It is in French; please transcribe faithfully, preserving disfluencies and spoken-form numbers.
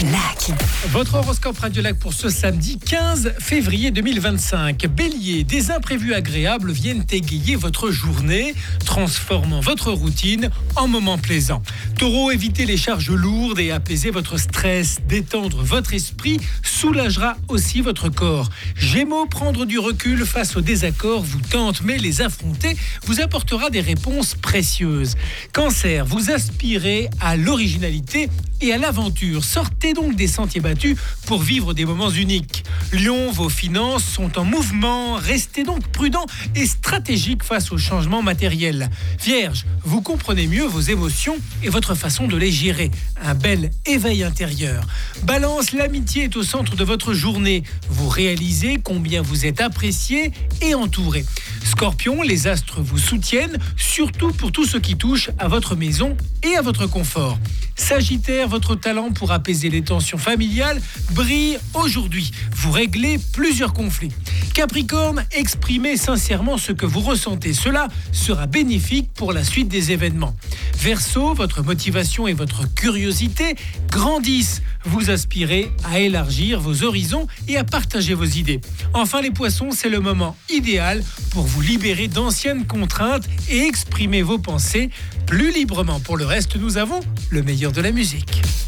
Lac. Votre horoscope Radio Lac pour ce samedi quinze février deux mille vingt-cinq. Bélier, des imprévus agréables viennent égayer votre journée, transformant votre routine en moment plaisant. Taureau, évitez les charges lourdes et apaisez votre stress. Détendre votre esprit soulagera aussi votre corps. Gémeaux, prendre du recul face aux désaccords vous tente, mais les affronter vous apportera des réponses précieuses. Cancer, vous aspirez à l'originalité et à l'aventure. Sortez donc des sentiers battus pour vivre des moments uniques. Lion, vos finances sont en mouvement. Restez donc prudent et stratégique face aux changements matériels. Vierge, vous comprenez mieux vos émotions et votre façon de les gérer. Un bel éveil intérieur. Balance, l'amitié est au centre de votre journée. Vous réalisez combien vous êtes apprécié et entouré. Scorpion, les astres vous soutiennent, surtout pour tout ce qui touche à votre maison et à votre confort. Sagittaire, votre talent pour apaiser les tensions familiales brille aujourd'hui. Vous réglez plusieurs conflits. Capricorne, exprimez sincèrement ce que vous ressentez. Cela sera bénéfique pour la suite des événements. Verseau, votre motivation et votre curiosité grandissent. Vous aspirez à élargir vos horizons et à partager vos idées. Enfin les poissons, c'est le moment idéal pour vous libérer d'anciennes contraintes et exprimer vos pensées plus librement. Pour le reste, nous avons le meilleur de la musique.